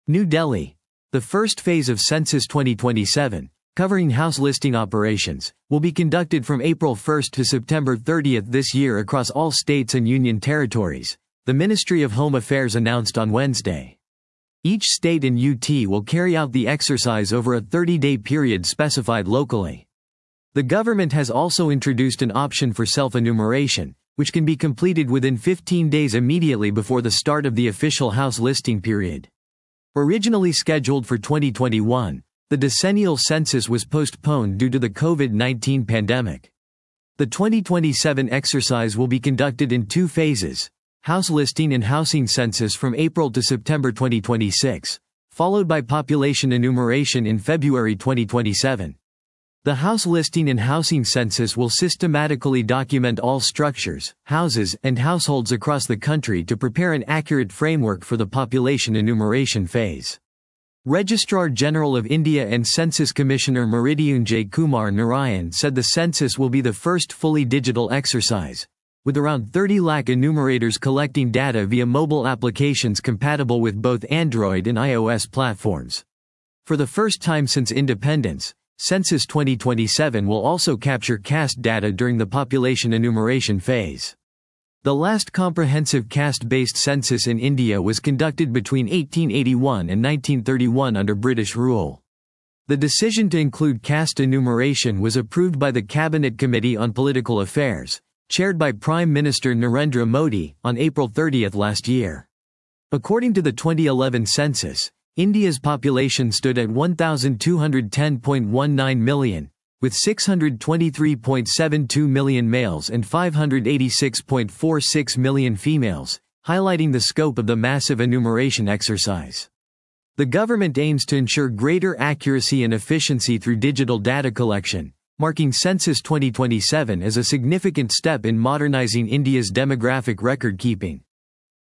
New Delhi. The first phase of Census 2027, covering house listing operations, will be conducted from April 1 to September 30 this year across all states and union territories, the Ministry of Home Affairs announced on Wednesday. Each state and UT will carry out the exercise over a 30-day period specified locally. The government has also introduced an option for self-enumeration, which can be completed within 15 days immediately before the start of the official house listing period. Originally scheduled for 2021, the decennial census was postponed due to the COVID-19 pandemic. The 2027 exercise will be conducted in two phases: house listing and housing census from April to September 2026, followed by population enumeration in February 2027. The house listing and housing census will systematically document all structures, houses, and households across the country to prepare an accurate framework for the population enumeration phase. Registrar General of India and Census Commissioner Mrityunjay Kumar Narayan said the census will be the first fully digital exercise, with around 30 lakh enumerators collecting data via mobile applications compatible with both Android and iOS platforms. For the first time since independence, Census 2027 will also capture caste data during the population enumeration phase. The last comprehensive caste-based census in India was conducted between 1881 and 1931 under British rule. The decision to include caste enumeration was approved by the Cabinet Committee on Political Affairs, chaired by Prime Minister Narendra Modi, on April 30 last year. According to the 2011 census, India's population stood at 1,210.19 million, with 623.72 million males and 586.46 million females, highlighting the scope of the massive enumeration exercise. The government aims to ensure greater accuracy and efficiency through digital data collection, marking Census 2027 as a significant step in modernizing India's demographic record-keeping.